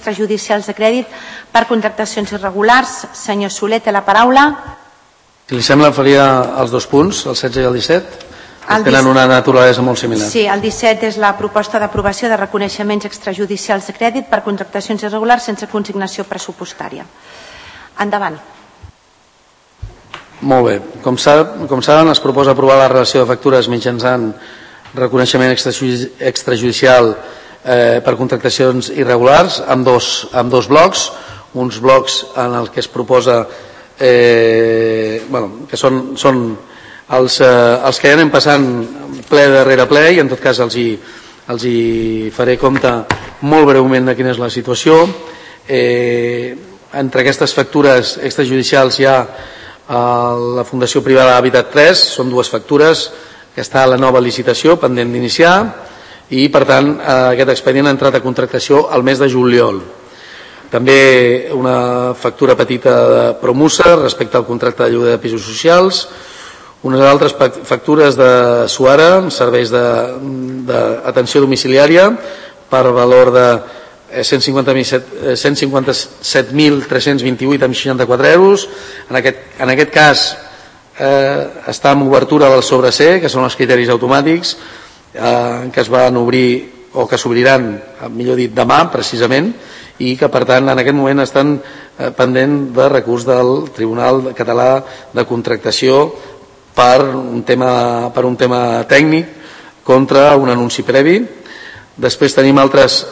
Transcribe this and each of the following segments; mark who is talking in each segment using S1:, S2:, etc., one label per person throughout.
S1: extrajudicials de crèdit per contractacions irregulars. Senyor Soler, té la paraula.
S2: Si li sembla, faria els dos punts, el 16 i el 17. Tenen una naturalesa molt similar.
S1: Sí, el 17 és la proposta d'aprovació de reconeixements extrajudicials de crèdit per contractacions irregulars sense consignació pressupostària. Endavant.
S2: Molt bé. Com saben, es proposa aprovar la relació de factures mitjançant reconeixement extrajudicial per contractacions irregulars amb dos blocs. Uns blocs en els que es proposa que són els que ja anem passant ple darrere ple, i en tot cas els hi faré compte molt breument de quina és la situació. Entre aquestes factures extrajudicials hi ha la Fundació Privada Habitat 3, són dues factures que està a la nova licitació pendent d'iniciar, i per tant aquest expedient ha entrat a contractació al mes de juliol. També una factura petita de Promusa respecte al contracte de lloguer de pisos socials, unes altres factures de Suara, serveis d'atenció domiciliària, per valor de 157.328,64 euros. En aquest cas està en obertura del sobre C, que són els criteris automàtics, que es van obrir o que s'obriran, millor dit, demà, precisament, i que, per tant, en aquest moment estan pendent de recurs del Tribunal Català de Contractació per un tema tècnic contra un anunci previ. Després tenim altres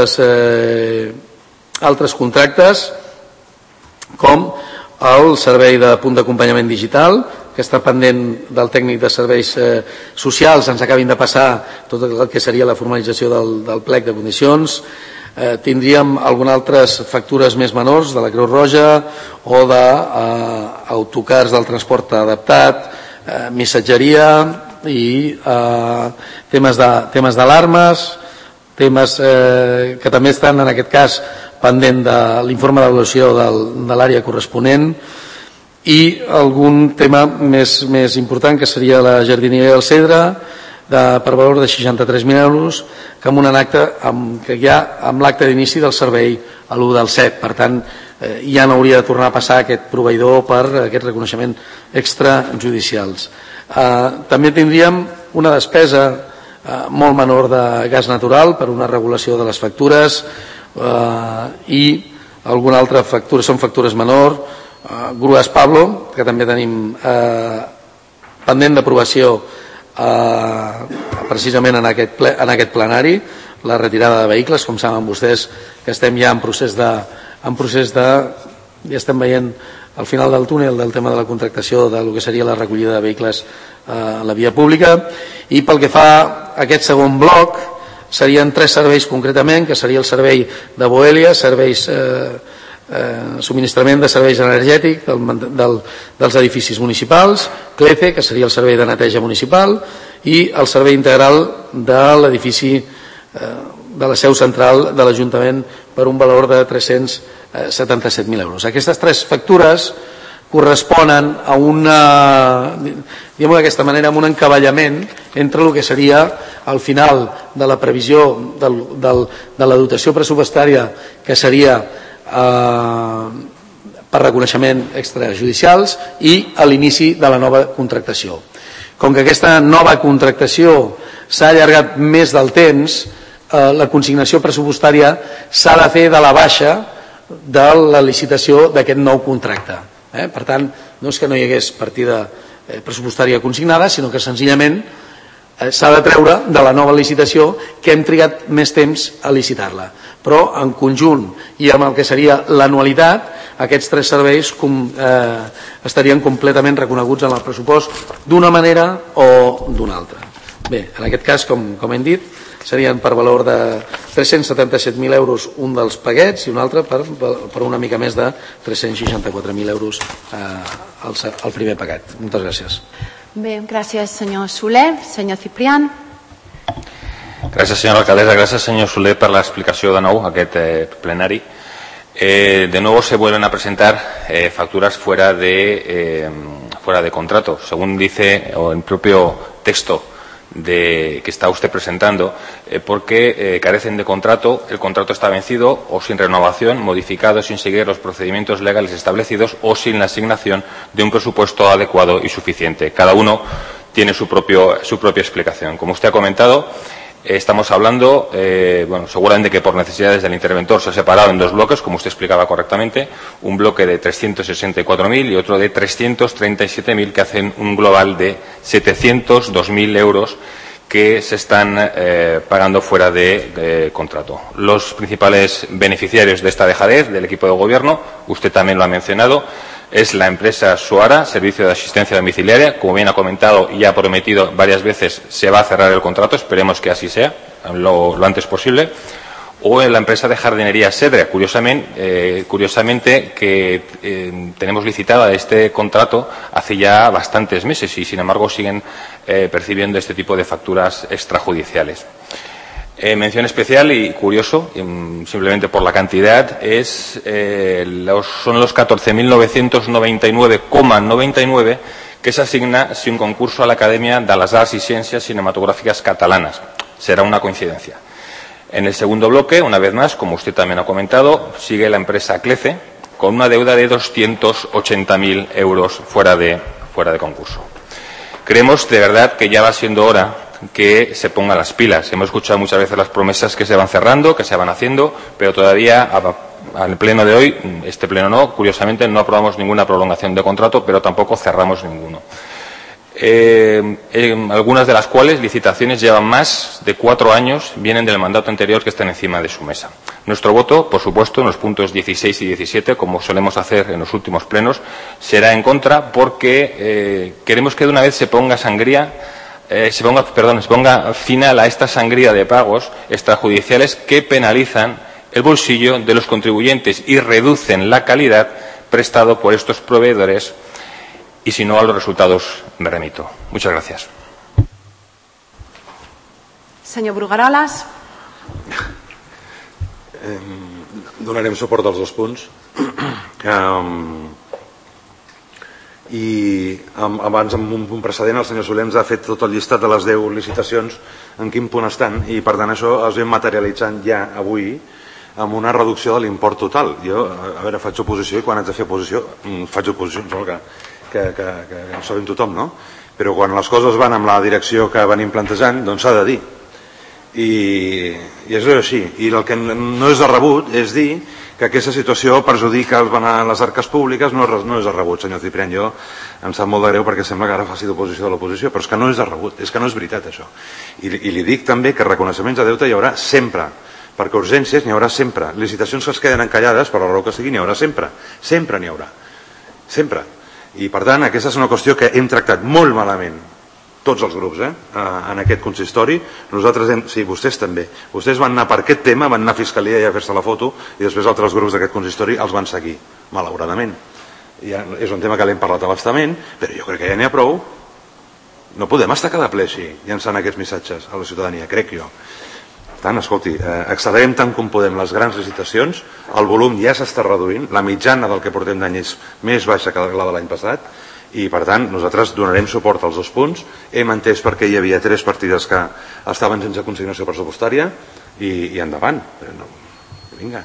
S2: contractes, com el servei de punt d'acompanyament digital, que està pendent del tècnic de serveis socials, ens acabin de passar tot el que seria la formalització del plec de condicions. Tindríem algunes altres factures més menors de la Creu Roja o d'autocars del transport adaptat, missatgeria i temes d'alarmes, temes que també estan en aquest cas pendent de l'informe d'avaluació de l'àrea corresponent, i algun tema més important, que seria la jardineria del Cedre, per valor de 63.000 euros, que amb un acte que hi ha amb l'acte d'inici del servei a l'1 del 7. Per tant, ja no hauria de tornar a passar aquest proveïdor per aquest reconeixement extrajudicials. També tindríem una despesa molt menor de gas natural per una regulació de les factures, i alguna altra factura, són factures menors, Grues Pablo, que també tenim pendent d'aprovació precisament en aquest plenari, la retirada de vehicles. Com saben vostès que estem ja en procés de ja estem veient al final del túnel del tema de la contractació del que seria la recollida de vehicles a la via pública. I pel que fa a aquest segon bloc, serien 3 serveis concretament, que seria el servei de Boelia, subministrament de serveis energètics dels edificis municipals, CLECE, que seria el servei de neteja municipal, i el servei integral de l'edifici de la seu central de l'Ajuntament per un valor de 377.000 euros. Aquestes 3 factures corresponen a diguem-ho d'aquesta manera, a un encavallament entre el que seria al final de la previsió de la dotació pressupostària, que seria per reconeixement extrajudicials, i a l'inici de la nova contractació. Com que aquesta nova contractació s'ha allargat més del temps, la consignació pressupostària s'ha de fer de la baixa de la licitació d'aquest nou contracte. Per tant, no és que no hi hagués partida pressupostària consignada, sinó que senzillament s'ha de treure de la nova licitació, que hem trigat més temps a licitar-la. Però en conjunt i amb el que seria l'anualitat, aquests 3 serveis estarien completament reconeguts en el pressupost d'una manera o d'una altra. Bé, en aquest cas, com hem dit, serien per valor de 377.000 euros un dels paquets, i un altre per una mica més de 364.000 euros el primer paquet. Moltes gràcies.
S1: Bé, gràcies senyor Soler. Senyor Ciprián.
S3: Gràcies senyora alcaldessa, gràcies senyor Soler per la explicació de nou a aquest plenari. De nuevo se vuelven a presentar facturas fuera de contrato. Según dice el propio texto que está usted presentando, porque carecen de contrato, el contrato está vencido o sin renovación, modificado sin seguir los procedimientos legales establecidos o sin la asignación de un presupuesto adecuado y suficiente. Cada uno tiene su propia explicación. Como usted ha comentado, estamos hablando, seguramente que por necesidades del interventor se ha separado en dos bloques, como usted explicaba correctamente, un bloque de 364.000 y otro de 337.000, que hacen un global de 702.000 euros que se están pagando fuera de contrato. Los principales beneficiarios de esta dejadez del equipo de gobierno, usted también lo ha mencionado, es la empresa Suara, Servicio de Asistencia Domiciliaria. Como bien ha comentado y ha prometido varias veces, se va a cerrar el contrato, esperemos que así sea, lo antes posible. O en la empresa de jardinería Sedre, curiosamente que tenemos licitada este contrato hace ya bastantes meses y, sin embargo, siguen percibiendo este tipo de facturas extrajudiciales. Mención especial y curioso, simplemente por la cantidad, son los 14.999,99 que se asigna sin concurso a la Academia de las Arts y Ciencias Cinematográficas Catalanas. Será una coincidencia. En el segundo bloque, una vez más, como usted también ha comentado, sigue la empresa Clece con una deuda de 280.000 euros fuera de concurso. Creemos de verdad que ya va siendo hora que se pongan las pilas. Hemos escuchado muchas veces las promesas que se van cerrando, que se van haciendo, pero todavía al pleno de hoy, este pleno no, curiosamente no aprobamos ninguna prolongación de contrato, pero tampoco cerramos ninguno. Algunas de las cuales licitaciones llevan más de 4 años, vienen del mandato anterior que están encima de su mesa. Nuestro voto, por supuesto, en los puntos 16 y 17, como solemos hacer en los últimos plenos, será en contra porque queremos que de una vez se ponga final a esta sangría de pagos extrajudiciales que penalizan el bolsillo de los contribuyentes y reducen la calidad prestado por estos proveedores, y si no, a los resultados me remito. Muchas gracias.
S1: Senyor Brugueroles.
S4: Donarem suport als dos punts. I abans, amb un punt precedent, el senyor Soler ens ha fet tot el llistat de les 10 licitacions, en quin punt estan, i per tant això es ve materialitzant ja avui amb una reducció de l'import total. Jo, a veure, faig oposició i quan haig de fer oposició, faig oposició, em sembla que ho sabem tothom, no? Però quan les coses van amb la direcció que venim plantejant, doncs s'ha de dir. I és així. I el que no és de rebut és dir que aquesta situació perjudica les arques públiques. No és de rebut, senyor Ciprián. Jo em sap molt de greu perquè sembla que ara faci d'oposició de l'oposició, però és que no és de rebut, és que no és veritat això. I li dic també que reconeixements de deute hi haurà sempre, perquè urgències n'hi haurà sempre, licitacions que es queden encallades per la raó que sigui n'hi haurà sempre, sempre n'hi haurà, sempre. I per tant aquesta és una qüestió que hem tractat molt malament tots els grups en aquest consistori. Nosaltres sí, vostès també. Vostès van anar per aquest tema, van anar a Fiscalia i a fer-se la foto, i després altres grups d'aquest consistori els van seguir, malauradament. És un tema que l'hem parlat a bastament, però jo crec que ja n'hi ha prou. No podem estar cada ple així, llançant aquests missatges a la ciutadania, crec jo. Per tant, escolti, accelerem tant com podem les grans licitacions, el volum ja s'està reduint, la mitjana del que portem d'any és més baixa que la de l'any passat, i per tant nosaltres donarem suport als dos punts. Hem entès perquè hi havia 3 partides que estaven sense consignació pressupostària i endavant. Vinga.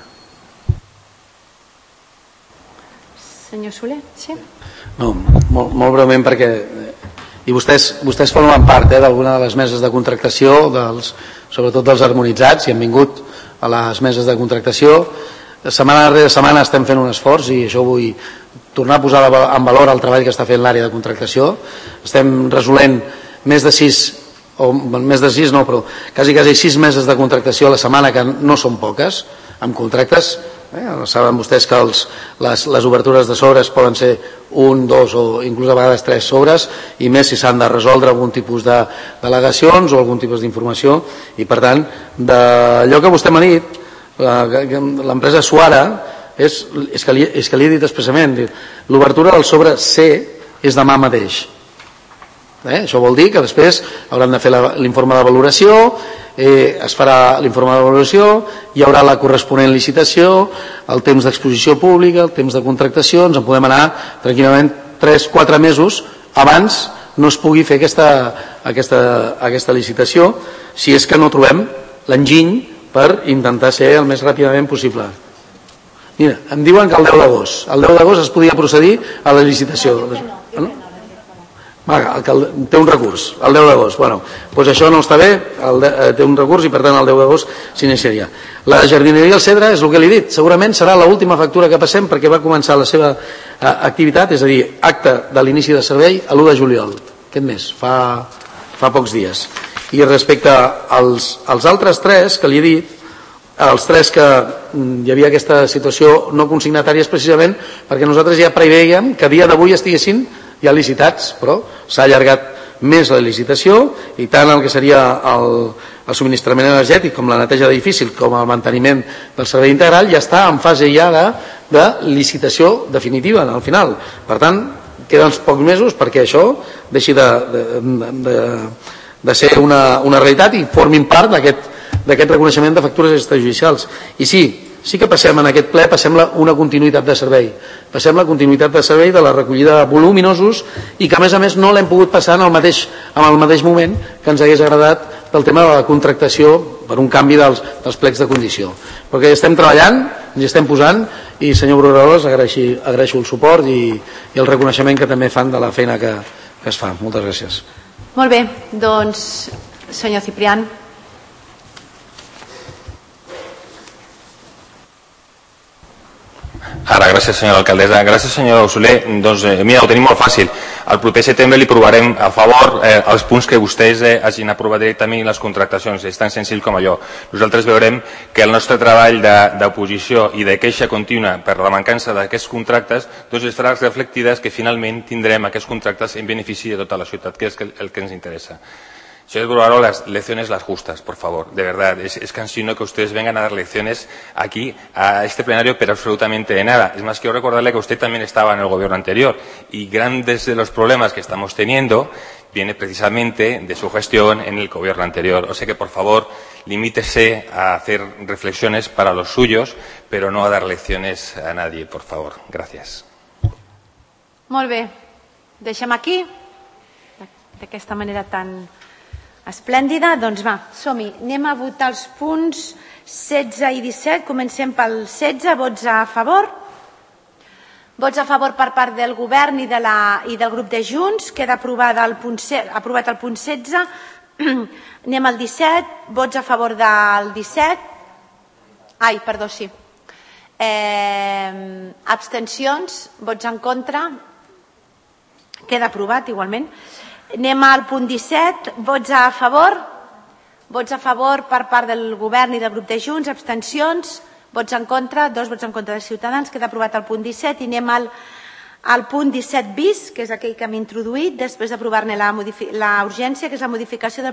S1: Senyor Soler, sí?
S2: No, molt breument perquè i vostès formen part d'alguna de les meses de contractació, sobretot dels harmonitzats, i han vingut a les meses de contractació. Setmana rere setmana estem fent un esforç i això vull tornar a posar en valor el treball que està fent l'àrea de contractació. Estem resolent més de 6 no, però quasi 6 meses de contractació a la setmana, que no són poques, amb contractes. Saben vostès que les obertures de sobres poden ser 1, 2 o inclús a vegades 3 sobres, i més si s'han de resoldre algun tipus de delegacions o algun tipus d'informació. I per tant, d'allò que vostè m'ha dit, l'empresa Suara, és que li he dit expressament, l'obertura del sobre C és demà mateix. Això vol dir que després hauran de fer l'informe de valoració, es farà l'informe de valoració, hi haurà la corresponent licitació, el temps d'exposició pública, el temps de contractació, ens en podem anar tranquil·lament 3-4 mesos abans no es pugui fer aquesta licitació, si és que no trobem l'enginy per intentar ser el més ràpidament possible. Mira, em diuen que el 10 d'agost es podia procedir a la licitació. Té un recurs, el 10 d'agost. Bueno, doncs això no està bé, té un recurs i per tant el 10 d'agost s'iniciaria. La jardineria al Cedre és el que li he dit, segurament serà l'última factura que passem perquè va començar la seva activitat, és a dir, acte de l'inici de servei a l'1 de juliol, aquest mes, fa pocs dies. I respecte als altres tres que li he dit, els tres que hi havia aquesta situació no consignatària és precisament perquè nosaltres ja preveiem que a dia d'avui estiguessin ja licitats, però s'ha allargat més la licitació i tant el que seria el subministrament energètic com la neteja d'edificis com el manteniment del servei integral ja està en fase ja de licitació definitiva al final. Per tant, queden pocs mesos perquè això deixi de ser una realitat i formin part d'aquest reconeixement de factures extrajudicials. I sí que passem en aquest ple, passem una continuïtat de servei. Passem la continuïtat de servei de la recollida de voluminosos i que a més no l'hem pogut passar en el mateix moment que ens hagués agradat del tema de la contractació per un canvi dels plecs de condició. Perquè estem treballant, ens hi estem posant i senyor Brugueroles agraeixo el suport i el reconeixement que també fan de la feina que es fa. Moltes gràcies.
S1: Molt bé, doncs senyor Ciprián.
S3: Ara, gràcies senyora alcaldessa. Gràcies senyor Soler. Doncs mira, ho tenim molt fàcil. El proper setembre li provarem a favor els punts que vostès hagin aprovat directament les contractacions. És tan senzill com allò. Nosaltres veurem que el nostre treball d'oposició i de queixa contínua per la mancança d'aquests contractes doncs estarà reflectides que finalment tindrem aquests contractes en benefici de tota la ciutat, que és el que ens interessa. Señor Bruguero, las lecciones las justas, por favor. De verdad, es cansino que ustedes vengan a dar lecciones aquí, a este plenario, pero absolutamente de nada. Es más, quiero recordarle que usted también estaba en el gobierno anterior y grandes de los problemas que estamos teniendo viene precisamente de su gestión en el gobierno anterior. O sea que, por favor, limítese a hacer reflexiones para los suyos, pero no a dar lecciones a nadie, por favor. Gracias.
S1: Molt bé. Deixem aquí, d'aquesta manera tan esplèndida. Doncs va, som-hi. Anem a votar els punts 16 i 17. Comencem pel 16. Vots a favor. Vots a favor per part del govern i del grup de Junts. Queda aprovat el punt 16. Anem al 17. Vots a favor del 17. Ai, perdó, sí. Abstencions. Vots en contra. Queda aprovat igualment. Anem al punt 17. Vots a favor. Vots a favor per part del govern i del grup de Junts. Abstencions. Vots en contra. 2 vots en contra de Ciutadans. Queda aprovat el punt 17. I anem al punt 17 bis, que és aquell que hem introduït després d'aprovar-ne la urgència, que és la modificació del